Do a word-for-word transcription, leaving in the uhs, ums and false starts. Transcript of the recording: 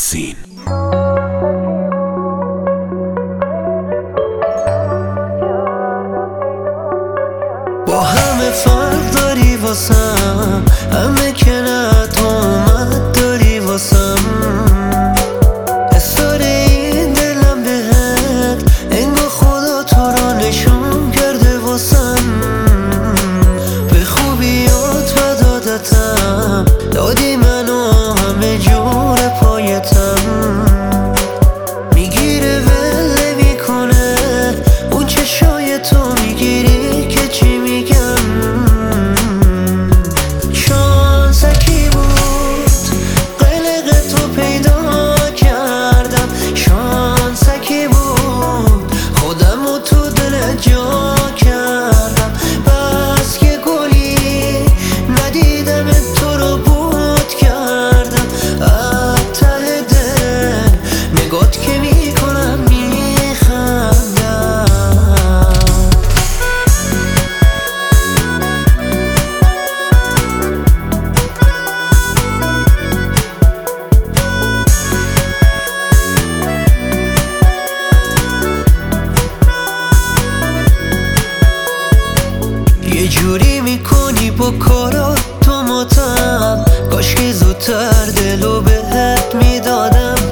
یاسین. با همه فرق داری واسم، همه که ند اومد داری واسم. اصرار این دلم بهت انگار خدا تو را نشون کرده واسم. به خوبیات و دادتم دادی منو همه جور پایتم. میگیره ول میکنه اون چشای تو، میگیری که چی میگم. شانسکی بود قلق تو پیدا کردم، شانسکی بود خودم رو تو دل جا کردم. بس که گلی ندیدم تو رو بود کردم. از ته دل نگات که میکنم میخندم. یه جوری میکنی با کارات تو ماتم، کاش که زودتر دلو بهت میدادم.